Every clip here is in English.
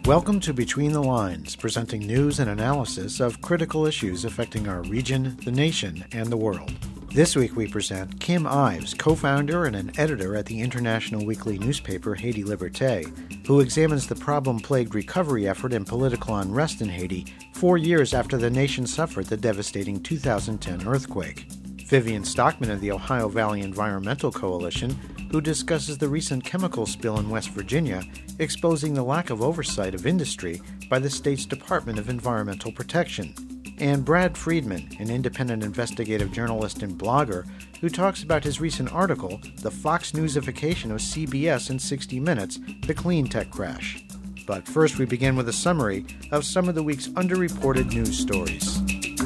Welcome to Between the Lines, presenting news and analysis of critical issues affecting our region, the nation, and the world. This week we present Kim Ives, co-founder and an editor at the international weekly newspaper Haiti Liberté, who examines the problem-plagued recovery effort and political unrest in Haiti 4 years after the nation suffered the devastating 2010 earthquake. Vivian Stockman of the Ohio Valley Environmental Coalition, who discusses the recent chemical spill in West Virginia, exposing the lack of oversight of industry by the state's Department of Environmental Protection. And Brad Friedman, an independent investigative journalist and blogger, who talks about his recent article, The Fox Newsification of CBS in 60 Minutes, The Clean Tech Crash. But first we begin with a summary of some of the week's underreported news stories.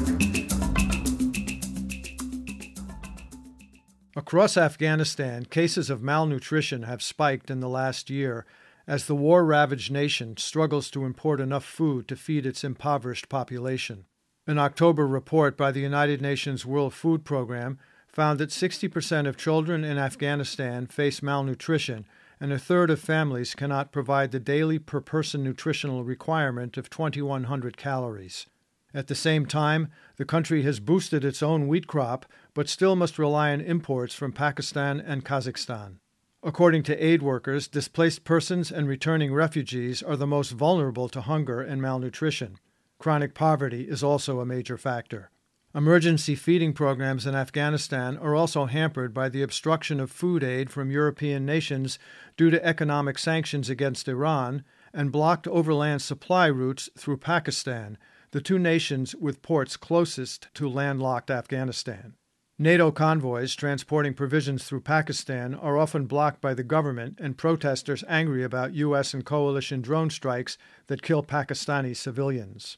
Across Afghanistan, cases of malnutrition have spiked in the last year as the war-ravaged nation struggles to import enough food to feed its impoverished population. An October report by the United Nations World Food Program found that 60% of children in Afghanistan face malnutrition, and a third of families cannot provide the daily per-person nutritional requirement of 2,100 calories. At the same time, the country has boosted its own wheat crop, but still must rely on imports from Pakistan and Kazakhstan. According to aid workers, displaced persons and returning refugees are the most vulnerable to hunger and malnutrition. Chronic poverty is also a major factor. Emergency feeding programs in Afghanistan are also hampered by the obstruction of food aid from European nations due to economic sanctions against Iran and blocked overland supply routes through Pakistan, the two nations with ports closest to landlocked Afghanistan. NATO convoys transporting provisions through Pakistan are often blocked by the government and protesters angry about U.S. and coalition drone strikes that kill Pakistani civilians.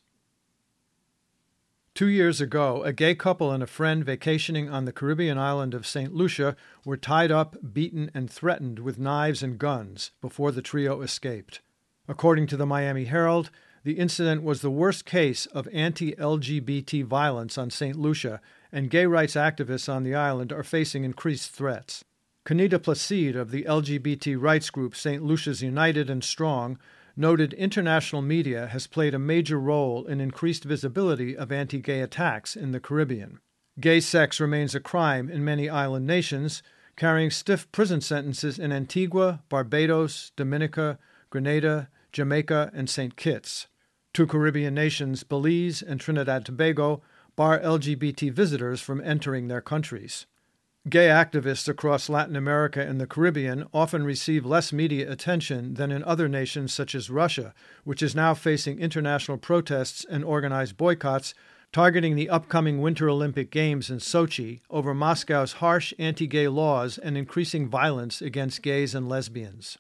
2 years ago, a gay couple and a friend vacationing on the Caribbean island of St. Lucia were tied up, beaten, and threatened with knives and guns before the trio escaped. According to the Miami Herald, the incident was the worst case of anti-LGBT violence on St. Lucia, and gay rights activists on the island are facing increased threats. Kanita Placide of the LGBT rights group St. Lucia's United and Strong noted international media has played a major role in increased visibility of anti-gay attacks in the Caribbean. Gay sex remains a crime in many island nations, carrying stiff prison sentences in Antigua, Barbados, Dominica, Grenada, Jamaica, and St. Kitts. Two Caribbean nations, Belize and Trinidad and Tobago, bar LGBT visitors from entering their countries. Gay activists across Latin America and the Caribbean often receive less media attention than in other nations such as Russia, which is now facing international protests and organized boycotts targeting the upcoming Winter Olympic Games in Sochi over Moscow's harsh anti-gay laws and increasing violence against gays and lesbians.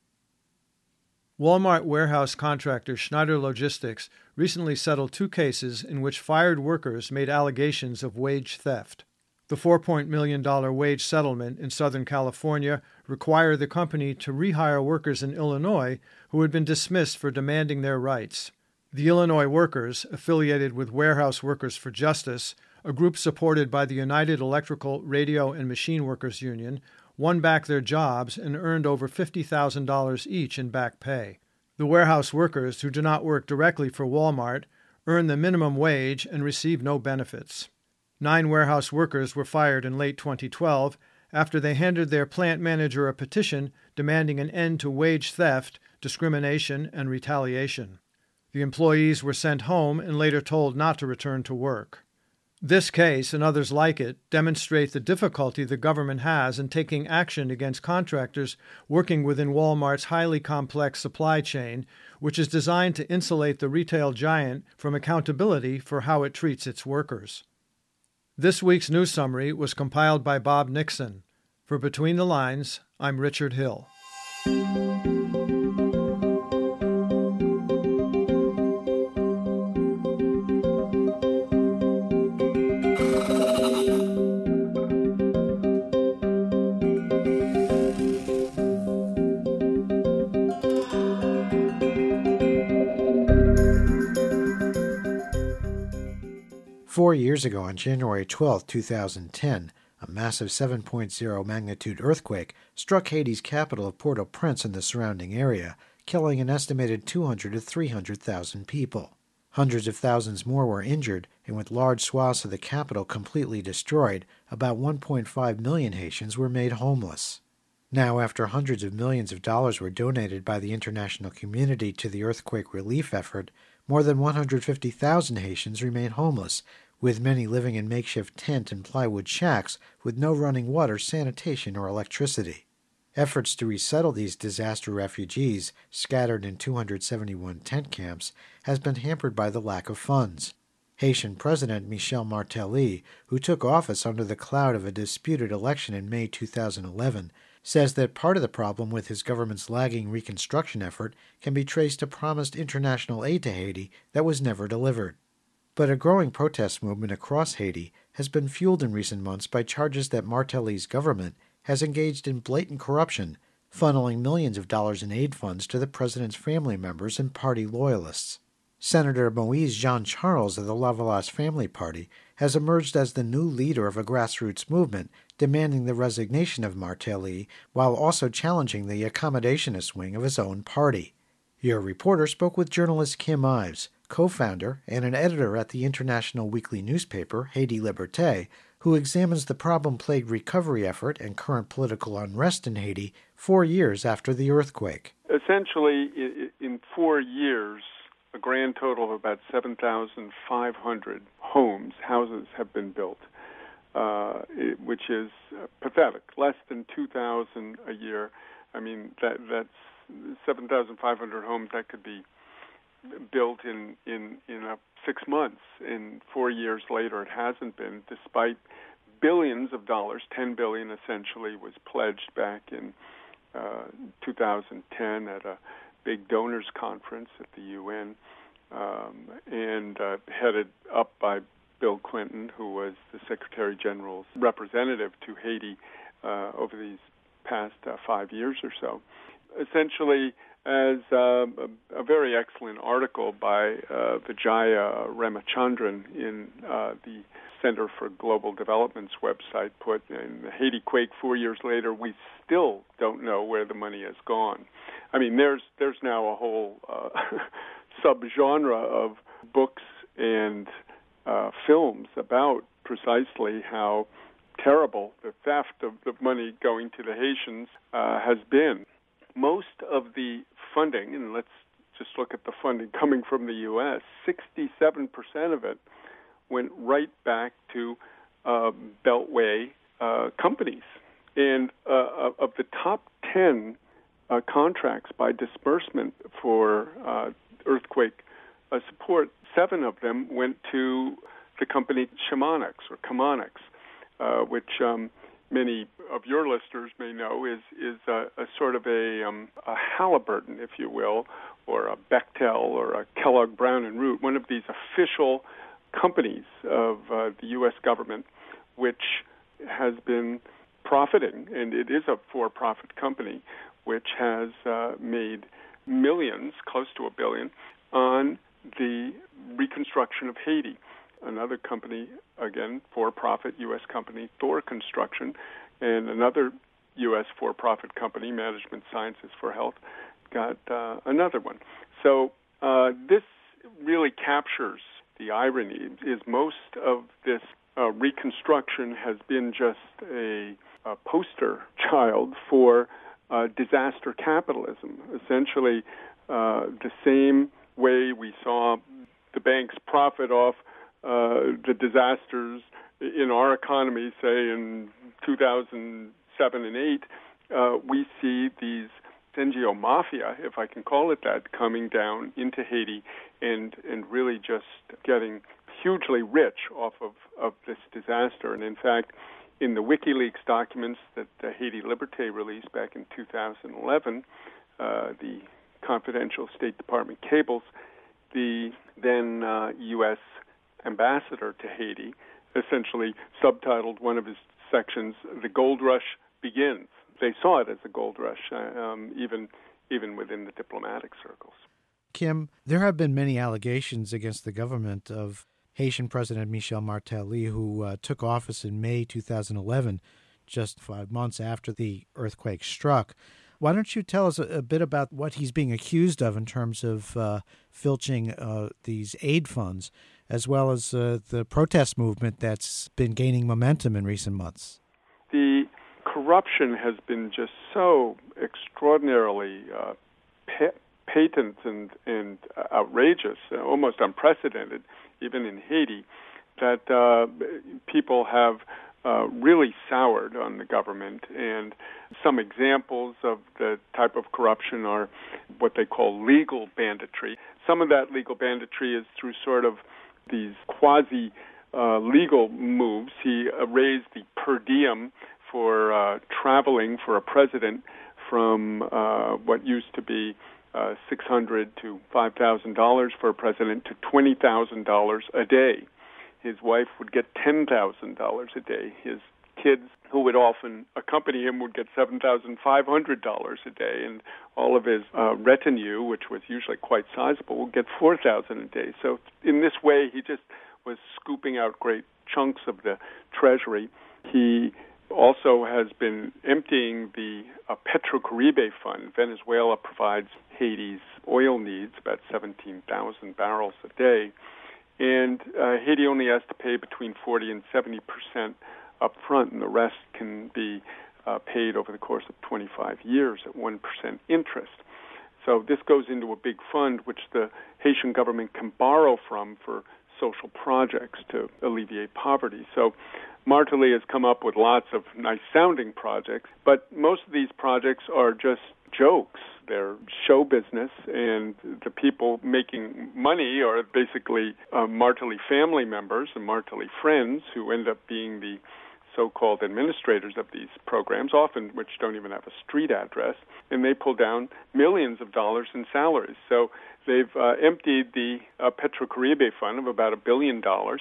Walmart warehouse contractor Schneider Logistics recently settled 2 cases in which fired workers made allegations of wage theft. The $4 million wage settlement in Southern California required the company to rehire workers in Illinois who had been dismissed for demanding their rights. The Illinois workers, affiliated with Warehouse Workers for Justice, a group supported by the United Electrical, Radio, and Machine Workers Union, won back their jobs and earned over $50,000 each in back pay. The warehouse workers, who do not work directly for Walmart, earn the minimum wage and receive no benefits. 9 warehouse workers were fired in late 2012 after they handed their plant manager a petition demanding an end to wage theft, discrimination, and retaliation. The employees were sent home and later told not to return to work. This case, and others like it, demonstrate the difficulty the government has in taking action against contractors working within Walmart's highly complex supply chain, which is designed to insulate the retail giant from accountability for how it treats its workers. This week's news summary was compiled by Bob Nixon. For Between the Lines, I'm Richard Hill. 4 years ago, on January 12, 2010, a massive 7.0 magnitude earthquake struck Haiti's capital of Port-au-Prince and the surrounding area, killing an estimated 200 to 300,000 people. Hundreds of thousands more were injured, and with large swaths of the capital completely destroyed, about 1.5 million Haitians were made homeless. Now, after hundreds of millions of dollars were donated by the international community to the earthquake relief effort, more than 150,000 Haitians remain homeless, with many living in makeshift tent and plywood shacks with no running water, sanitation, or electricity. Efforts to resettle these disaster refugees, scattered in 271 tent camps, has been hampered by the lack of funds. Haitian President Michel Martelly, who took office under the cloud of a disputed election in May 2011, says that part of the problem with his government's lagging reconstruction effort can be traced to promised international aid to Haiti that was never delivered. But a growing protest movement across Haiti has been fueled in recent months by charges that Martelly's government has engaged in blatant corruption, funneling millions of dollars in aid funds to the president's family members and party loyalists. Senator Moise Jean-Charles of the Lavalas Family Party has emerged as the new leader of a grassroots movement demanding the resignation of Martelly while also challenging the accommodationist wing of his own party. Your reporter spoke with journalist Kim Ives, co-founder and an editor at the international weekly newspaper Haiti Liberté, who examines the problem-plagued recovery effort and current political unrest in Haiti 4 years after the earthquake. Essentially, in 4 years, a grand total of about 7,500 houses have been built, which is pathetic. Less than 2,000 a year. I mean, that's 7,500 homes that could be built in 6 months. And 4 years later, it hasn't been, despite billions of dollars. $10 billion essentially was pledged back in 2010 at a big donors conference at the UN, and headed up by Bill Clinton, who was the Secretary General's representative to Haiti over these past 5 years or so. Essentially, as a very excellent article by Vijaya Ramachandran in the Center for Global Development's website put, in the Haiti quake 4 years later, we still don't know where the money has gone. I mean, there's now a whole subgenre of books and films about precisely how terrible the theft of the money going to the Haitians has been. Most of the funding, and let's just look at the funding coming from the U.S., 67% of it went right back to Beltway companies. And of the top 10 contracts by disbursement for earthquake support, 7 of them went to the company Chemonics, which many of your listeners may know is a sort of a Halliburton, if you will, or a Bechtel or a Kellogg Brown and Root, one of these official companies of the U.S. government, which has been profiting, and it is a for-profit company, which has made millions, close to $1 billion, on the reconstruction of Haiti. Another company, again, for-profit U.S. company, Thor Construction, and another U.S. for-profit company, Management Sciences for Health, got another one. So this really captures the irony, is most of this reconstruction has been just a poster child for disaster capitalism. Essentially, the same way we saw the banks profit off the disasters in our economy, say in 2007 and 8, we see these NGO mafia, if I can call it that, coming down into Haiti and really just getting hugely rich off of this disaster. And in fact, in the WikiLeaks documents that Haiti Liberté released back in 2011, the confidential State Department cables, the then U.S. ambassador to Haiti essentially subtitled one of his sections, "The Gold Rush Begins." They saw it as a gold rush, even within the diplomatic circles. Kim, there have been many allegations against the government of Haitian President Michel Martelly, who took office in May 2011, just 5 months after the earthquake struck. Why don't you tell us a bit about what he's being accused of in terms of filching these aid funds, as well as the protest movement that's been gaining momentum in recent months? The corruption has been just so extraordinarily patent and outrageous, almost unprecedented, even in Haiti, that people have really soured on the government. And some examples of the type of corruption are what they call legal banditry. Some of that legal banditry is through sort of these quasi-legal moves. He raised the per diem for traveling for a president from what used to be $600 to $5,000 for a president to $20,000 a day. His wife would get $10,000 a day. His kids, who would often accompany him, would get $7,500 a day, and all of his retinue, which was usually quite sizable, would get $4,000 a day. So in this way, he just was scooping out great chunks of the treasury. He also has been emptying the Petrocaribe Fund. Venezuela provides Haiti's oil needs, about 17,000 barrels a day. And Haiti only has to pay between 40 and 70% up front, and the rest can be paid over the course of 25 years at 1% interest. So this goes into a big fund which the Haitian government can borrow from for social projects to alleviate poverty. So Martelly has come up with lots of nice-sounding projects, but most of these projects are just jokes. They're show business, and the people making money are basically Martelly family members and Martelly friends who end up being the so-called administrators of these programs, often which don't even have a street address, and they pull down millions of dollars in salaries. So they've emptied the Petrocaribe Fund of about $1 billion.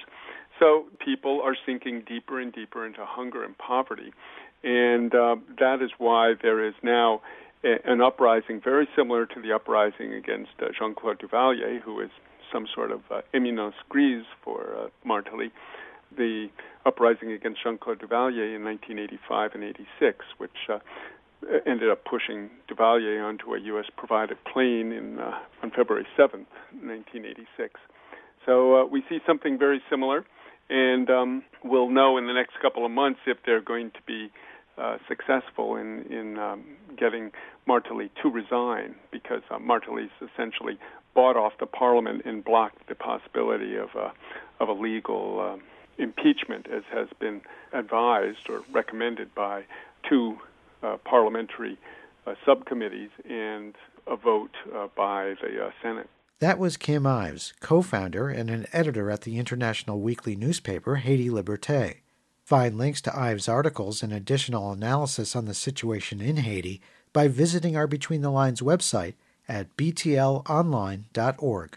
So people are sinking deeper and deeper into hunger and poverty, and that is why there is now an uprising very similar to the uprising against Jean-Claude Duvalier, who is some sort of éminence grise for Martelly, the uprising against Jean-Claude Duvalier in 1985 and 86, which ended up pushing Duvalier onto a U.S.-provided plane on February 7th, 1986. So we see something very similar, and we'll know in the next couple of months if they're going to be successful in getting Martelly to resign, because Martelly's essentially bought off the parliament and blocked the possibility of a legal impeachment, as has been advised or recommended by two parliamentary subcommittees and a vote by the Senate. That was Kim Ives, co-founder and an editor at the international weekly newspaper Haiti Liberté. Find links to Ives' articles and additional analysis on the situation in Haiti by visiting our Between the Lines website at btlonline.org.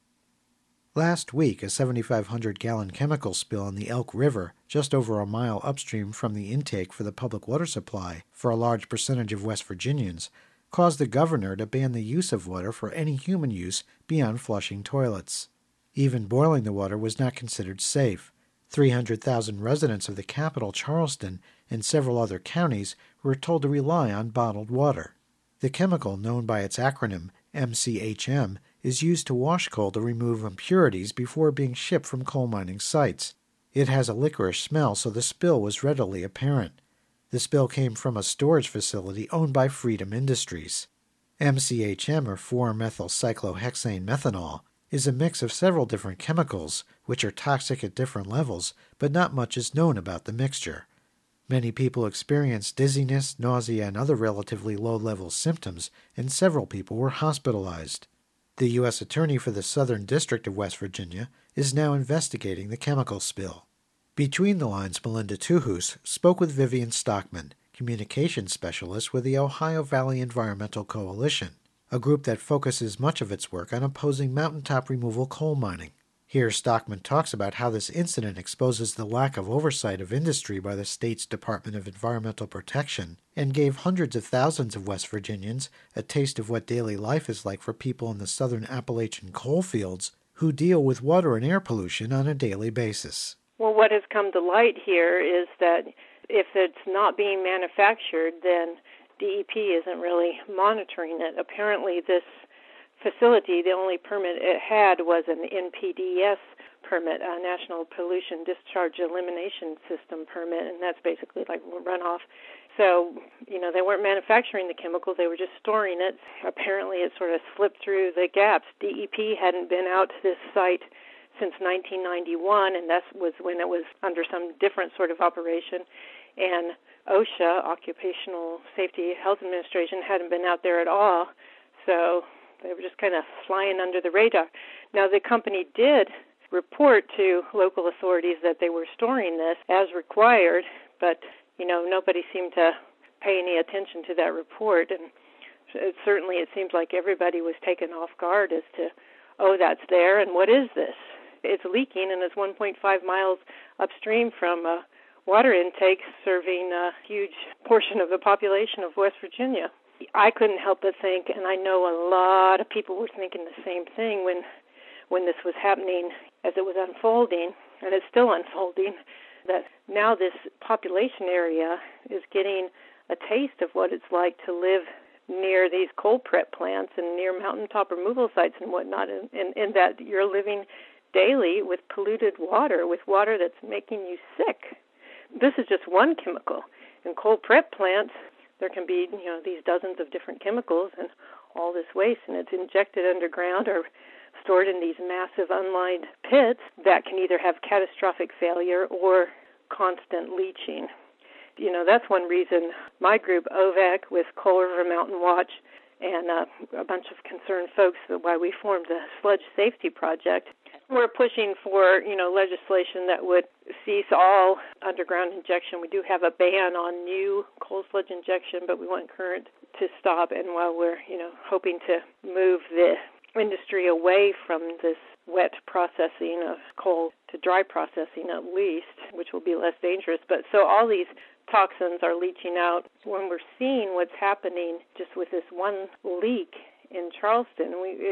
Last week, a 7,500-gallon chemical spill in the Elk River, just over a mile upstream from the intake for the public water supply for a large percentage of West Virginians, caused the governor to ban the use of water for any human use beyond flushing toilets. Even boiling the water was not considered safe. 300,000 residents of the capital, Charleston, and several other counties were told to rely on bottled water. The chemical, known by its acronym MCHM, is used to wash coal to remove impurities before being shipped from coal mining sites. It has a licorice smell, so the spill was readily apparent. The spill came from a storage facility owned by Freedom Industries. MCHM, or 4-methylcyclohexane methanol, is a mix of several different chemicals, which are toxic at different levels, but not much is known about the mixture. Many people experienced dizziness, nausea, and other relatively low-level symptoms, and several people were hospitalized. The U.S. Attorney for the Southern District of West Virginia is now investigating the chemical spill. Between the Lines' Melinda Tuhus spoke with Vivian Stockman, communications specialist with the Ohio Valley Environmental Coalition, a group that focuses much of its work on opposing mountaintop removal coal mining. Here, Stockman talks about how this incident exposes the lack of oversight of industry by the state's Department of Environmental Protection and gave hundreds of thousands of West Virginians a taste of what daily life is like for people in the southern Appalachian coal fields who deal with water and air pollution on a daily basis. Well, what has come to light here is that if it's not being manufactured, then DEP isn't really monitoring it. Apparently this facility, the only permit it had was an NPDES permit, a National Pollution Discharge Elimination System permit, and that's basically like runoff. So, they weren't manufacturing the chemical, they were just storing it. Apparently it sort of slipped through the gaps. DEP hadn't been out to this site since 1991, and that was when it was under some different sort of operation. And OSHA, Occupational Safety Health Administration, hadn't been out there at all, so they were just kind of flying under the radar. Now, the company did report to local authorities that they were storing this as required, but, nobody seemed to pay any attention to that report, and it seems like everybody was taken off guard as to, that's there, and what is this? It's leaking, and it's 1.5 miles upstream from water intake, serving a huge portion of the population of West Virginia. I couldn't help but think, and I know a lot of people were thinking the same thing when this was happening as it was unfolding, and it's still unfolding, that now this population area is getting a taste of what it's like to live near these coal prep plants and near mountaintop removal sites and whatnot, and that you're living daily with polluted water, with water that's making you sick. This is just one chemical. In coal prep plants, there can be, these dozens of different chemicals and all this waste, and it's injected underground or stored in these massive unlined pits that can either have catastrophic failure or constant leaching. That's one reason my group, OVAC, with Coal River Mountain Watch, and a bunch of concerned folks, why we formed the Sludge Safety Project. We're pushing for, legislation that would cease all underground injection. We do have a ban on new coal sludge injection, but we want current to stop. And while we're, hoping to move the industry away from this wet processing of coal to dry processing at least, which will be less dangerous. But so all these toxins are leaching out. When we're seeing what's happening just with this one leak in Charleston,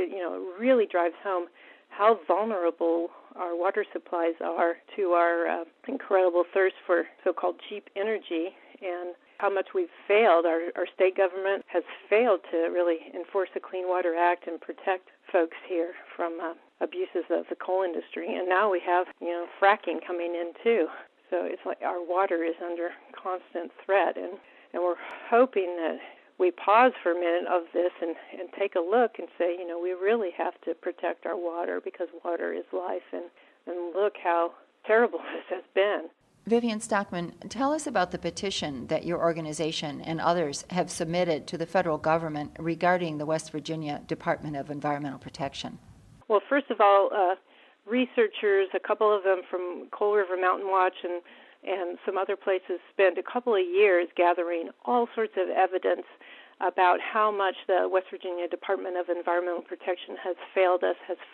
it really drives home how vulnerable our water supplies are to our incredible thirst for so-called cheap energy, and how much we've failed. Our state government has failed to really enforce the Clean Water Act and protect folks here from abuses of the coal industry. And now we have, fracking coming in too. So it's like our water is under constant threat, and we're hoping that we pause for a minute of this and take a look and say, we really have to protect our water because water is life, and look how terrible this has been. Vivian Stockman, tell us about the petition that your organization and others have submitted to the federal government regarding the West Virginia Department of Environmental Protection. Well, first of all, researchers, a couple of them from Coal River Mountain Watch and some other places, spent a couple of years gathering all sorts of evidence about how much the West Virginia Department of Environmental Protection has failed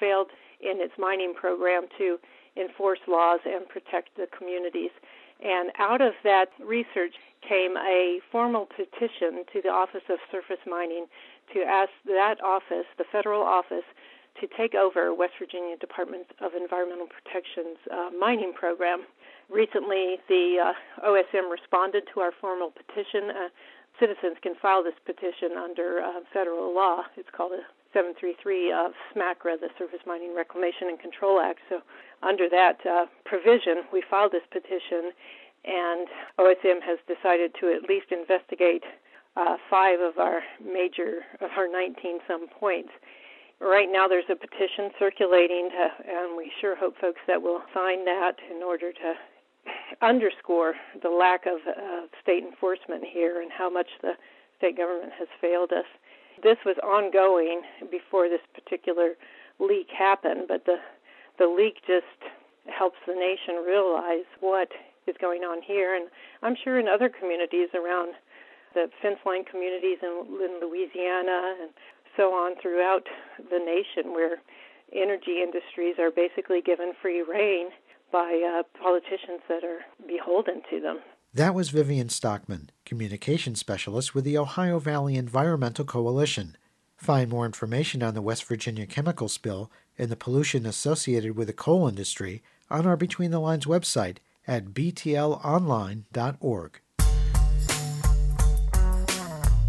in its mining program to enforce laws and protect the communities. And out of that research came a formal petition to the Office of Surface Mining to ask that office, the federal office, to take over West Virginia Department of Environmental Protection's mining program. Recently, the OSM responded to our formal petition. Citizens can file this petition under federal law. It's called a 733 of SMACRA, the Surface Mining Reclamation and Control Act. So under that provision, we filed this petition, and OSM has decided to at least investigate 5 of our 19-some points. Right now there's a petition circulating, and we sure hope folks that will sign that in order to underscore the lack of state enforcement here and how much the state government has failed us. This was ongoing before this particular leak happened, but the leak just helps the nation realize what is going on here. And I'm sure in other communities around the fence line communities in Louisiana and so on throughout the nation, where energy industries are basically given free rein by politicians that are beholden to them. That was Vivian Stockman, communications specialist with the Ohio Valley Environmental Coalition. Find more information on the West Virginia chemical spill and the pollution associated with the coal industry on our Between the Lines website at btlonline.org.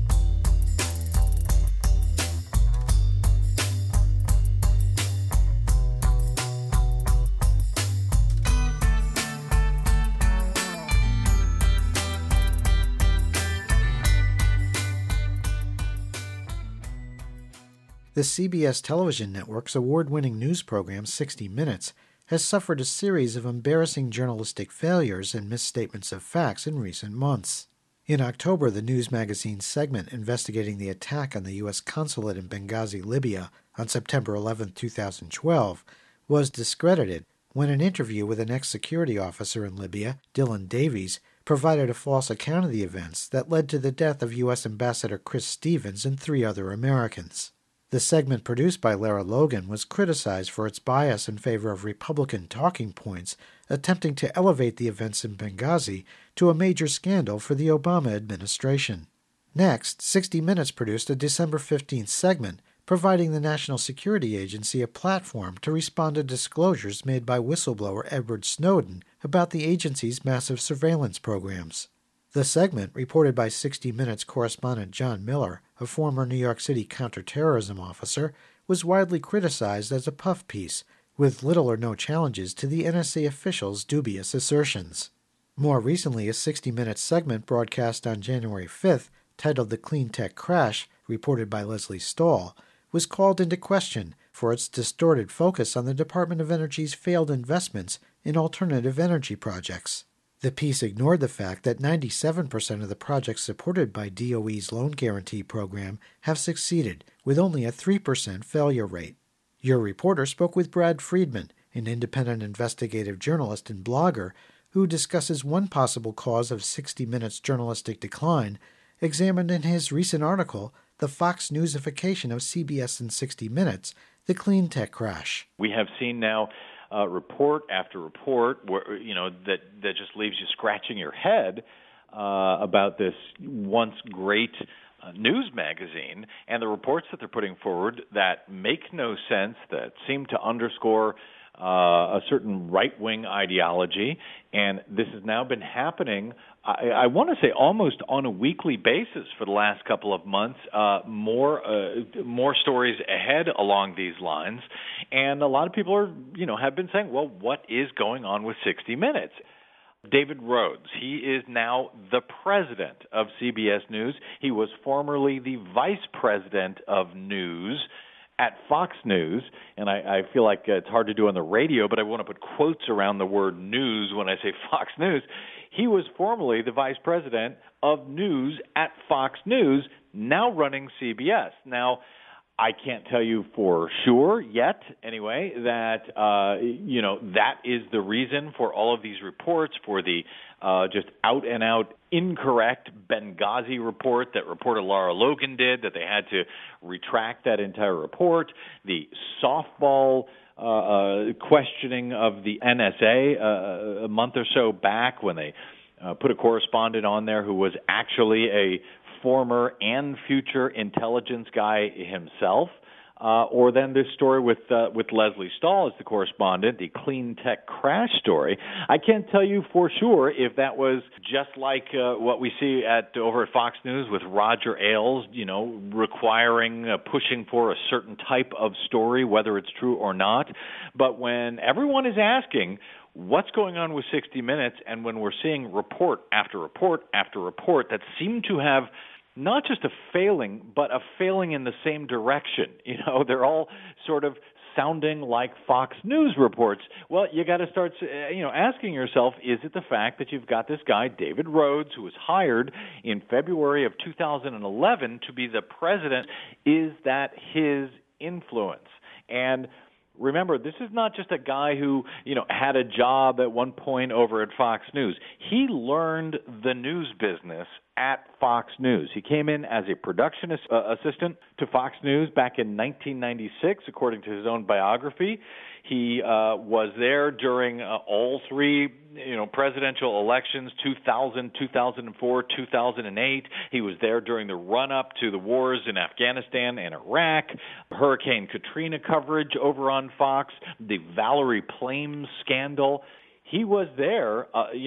The CBS television network's award-winning news program 60 Minutes has suffered a series of embarrassing journalistic failures and misstatements of facts in recent months. In October, the news magazine's segment investigating the attack on the U.S. consulate in Benghazi, Libya, on September 11, 2012, was discredited when an interview with an ex-security officer in Libya, Dylan Davies, provided a false account of the events that led to the death of U.S. Ambassador Chris Stevens and 3 other Americans. The segment produced by Lara Logan was criticized for its bias in favor of Republican talking points, attempting to elevate the events in Benghazi to a major scandal for the Obama administration. Next, 60 Minutes produced a December 15th segment providing the National Security Agency a platform to respond to disclosures made by whistleblower Edward Snowden about the agency's massive surveillance programs. The segment, reported by 60 Minutes correspondent John Miller, a former New York City counterterrorism officer, was widely criticized as a puff piece, with little or no challenges to the NSA officials' dubious assertions. More recently, a 60 Minutes segment broadcast on January 5th, titled The Clean Tech Crash, reported by Leslie Stahl, was called into question for its distorted focus on the Department of Energy's failed investments in alternative energy projects. The piece ignored the fact that 97% of the projects supported by DOE's loan guarantee program have succeeded, with only a 3% failure rate. Your reporter spoke with Brad Friedman, an independent investigative journalist and blogger, who discusses one possible cause of 60 Minutes' journalistic decline, examined in his recent article, The Fox Newsification of CBS in 60 Minutes, The Clean Tech Crash. We have seen now report after report where, that just leaves you scratching your head about this once great news magazine and the reports that they're putting forward that make no sense, that seem to underscore a certain right-wing ideology, and this has now been happening, I want to say almost on a weekly basis for the last couple of months, more stories ahead along these lines, and a lot of people have been saying, well, what is going on with 60 Minutes? David Rhodes, he is now the president of CBS News. He was formerly the vice president of news at Fox News, and I feel like it's hard to do on the radio, but I want to put quotes around the word news when I say Fox News. He was formerly the vice president of news at Fox News, now running CBS. Now, I can't tell you for sure yet, anyway, that that is the reason for all of these reports, for the just out-and-out incorrect Benghazi report that reporter Lara Logan did, that they had to retract that entire report, the softball questioning of the NSA a month or so back when they put a correspondent on there who was actually a former and future intelligence guy himself, or then this story with Leslie Stahl as the correspondent, the Clean Tech Crash story. I can't tell you for sure if that was just like what we see over at Fox News with Roger Ailes, requiring, pushing for a certain type of story, whether it's true or not. But when everyone is asking what's going on with 60 Minutes, and when we're seeing report after report after report that seem to have not just a failing, but a failing in the same direction. They're all sort of sounding like Fox News reports. Well, you got to start, asking yourself, is it the fact that you've got this guy, David Rhodes, who was hired in February of 2011 to be the president? Is that his influence? And remember, this is not just a guy who, had a job at one point over at Fox News. He learned the news business at Fox News. He came in as a production assistant to Fox News back in 1996, according to his own biography. He was there during all three, presidential elections, 2000, 2004, 2008. He was there during the run-up to the wars in Afghanistan and Iraq, Hurricane Katrina coverage over on Fox, the Valerie Plame scandal. He was there,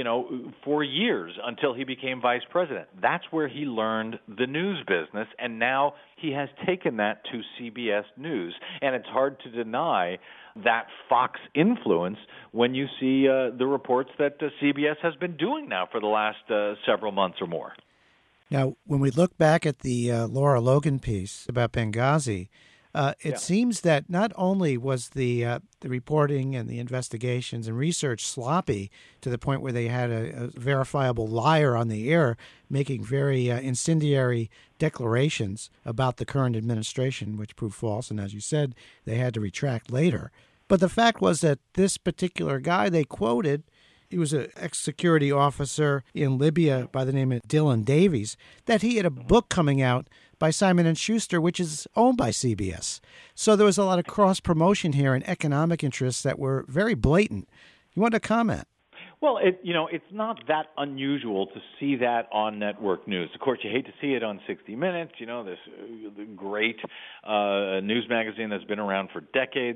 for years until he became vice president. That's where he learned the news business, and now he has taken that to CBS News. And it's hard to deny that Fox influence when you see the reports that CBS has been doing now for the last several months or more. Now, when we look back at the Lara Logan piece about Benghazi, It seems that not only was the reporting and the investigations and research sloppy to the point where they had a verifiable liar on the air making very incendiary declarations about the current administration, which proved false, and as you said, they had to retract later. But the fact was that this particular guy they quoted, he was an ex-security officer in Libya by the name of Dylan Davies, that he had a book coming out by Simon & Schuster, which is owned by CBS. So there was a lot of cross-promotion here and economic interests that were very blatant. You want to comment? Well, it's not that unusual to see that on network news. Of course, you hate to see it on 60 Minutes, this great news magazine that's been around for decades.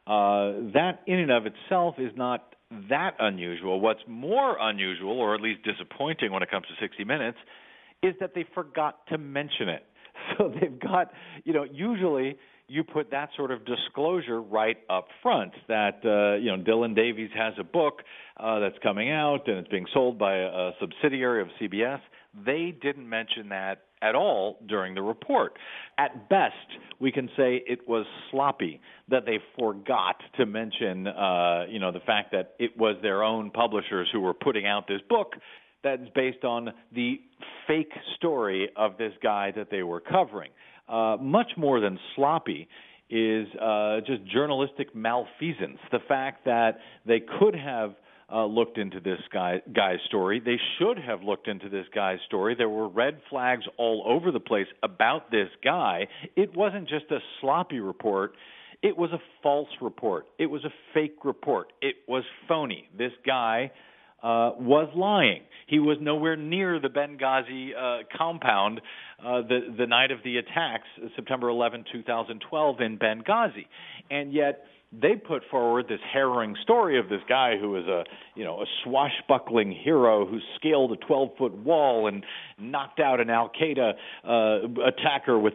That in and of itself is not that unusual. What's more unusual, or at least disappointing when it comes to 60 Minutes, is that they forgot to mention it. So they've got, usually you put that sort of disclosure right up front that, Dylan Davies has a book that's coming out and it's being sold by a subsidiary of CBS. They didn't mention that at all during the report. At best, we can say it was sloppy that they forgot to mention, the fact that it was their own publishers who were putting out this book that's based on the fake story of this guy that they were covering. Much more than sloppy is just journalistic malfeasance. The fact that they could have looked into this guy's story. They should have looked into this guy's story. There were red flags all over the place about this guy. It wasn't just a sloppy report. It was a false report. It was a fake report. It was phony. This guy was lying. He was nowhere near the Benghazi compound the night of the attacks, September 11, 2012, in Benghazi. And yet they put forward this harrowing story of this guy who was a swashbuckling hero who scaled a 12-foot wall and knocked out an Al-Qaeda attacker with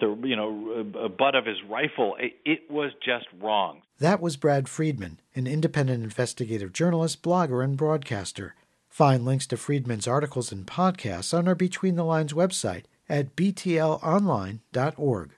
a butt of his rifle. It was just wrong. That was Brad Friedman, an independent investigative journalist, blogger, and broadcaster. Find links to Friedman's articles and podcasts on our Between the Lines website at btlonline.org.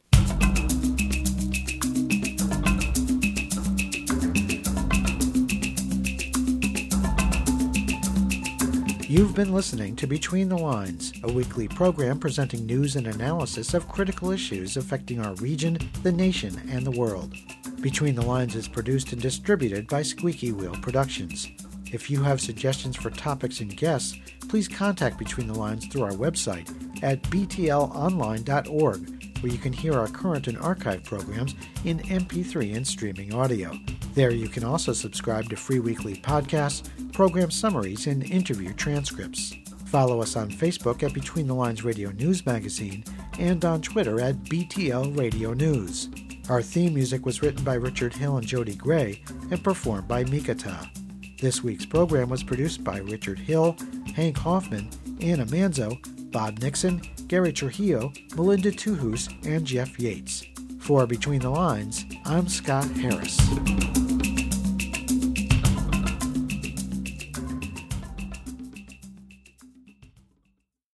You've been listening to Between the Lines, a weekly program presenting news and analysis of critical issues affecting our region, the nation, and the world. Between the Lines is produced and distributed by Squeaky Wheel Productions. If you have suggestions for topics and guests, please contact Between the Lines through our website at btlonline.org, where you can hear our current and archive programs in MP3 and streaming audio. There you can also subscribe to free weekly podcasts, program summaries, and interview transcripts. Follow us on Facebook at Between the Lines Radio News Magazine and on Twitter at BTL Radio News. Our theme music was written by Richard Hill and Jody Gray and performed by Mikata. This week's program was produced by Richard Hill, Hank Hoffman, Anna Manzo, Bob Nixon, Gary Trujillo, Melinda Tuhus, and Jeff Yates. For Between the Lines, I'm Scott Harris.